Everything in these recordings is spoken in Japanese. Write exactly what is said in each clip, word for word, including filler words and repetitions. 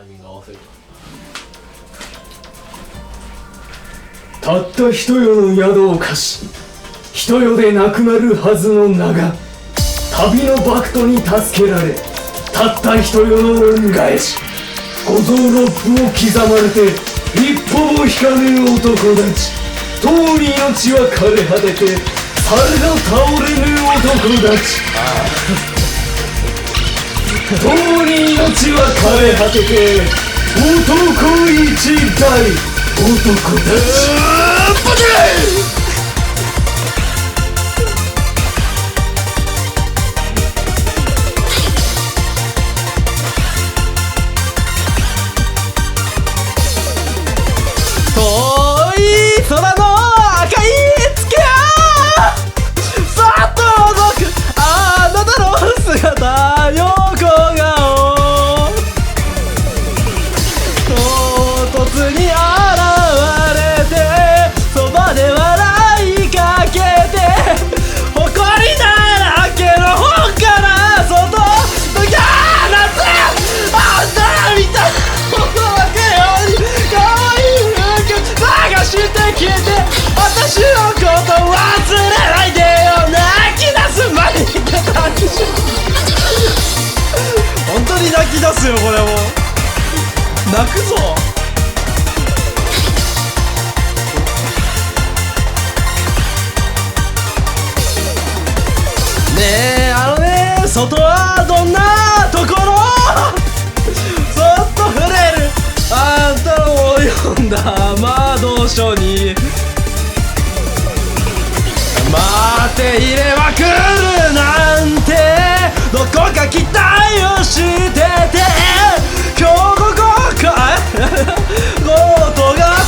イミング合わせるたった一夜の宿を貸し一夜でなくなるはずの名が旅のバクトに助けられたった一夜の恩返し五臓六腑を刻まれて一歩も引かぬ男たちとうに命は枯れ果てて猿が倒れぬ男たちとうに命は枯れ果てて男一代男たちバチ空の赤い月がさっと覗くあなたの姿横顔唐突に現れてそばで笑いかけて誇りだらけの本から外脱ぎ放つあんたみたいなものだけより可愛い風景探して消えて私のこと忘れないでよ泣き出すまでに本当に泣き出すよこれも泣くぞねえあのね外はどんなところそっと触れるあんたの読んだ窓書に待っていれば来るなんてどこか期待をしてて今日午後かことが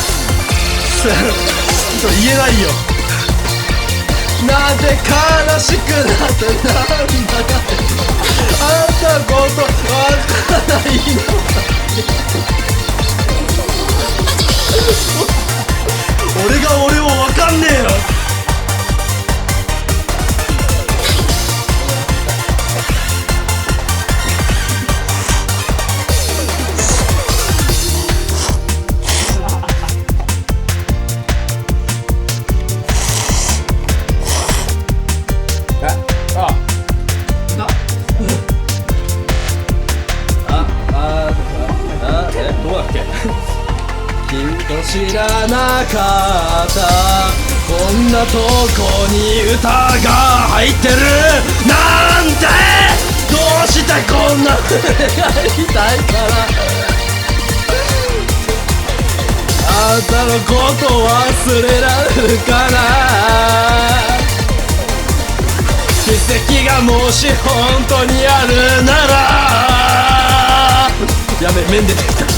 言えないよなんて悲しくなってなんだかあんたことわからないの俺が俺をわかんねえよ知らなかったこんなとこに歌が入ってるなんてどうしてこんなやりたいからあんたのこと忘れられるかな奇跡がもし本当にあるならやべ面出てきた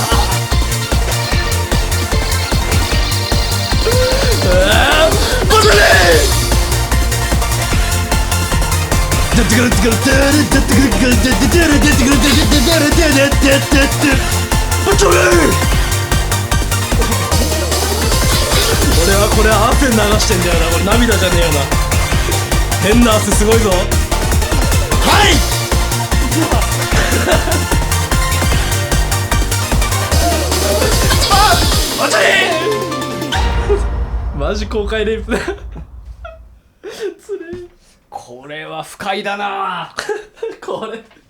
俺はこれ汗流してんだよなこれ涙じゃねえよな変な汗すごいぞはいあっマジ公開レイプだつれえこれは不快だなこれ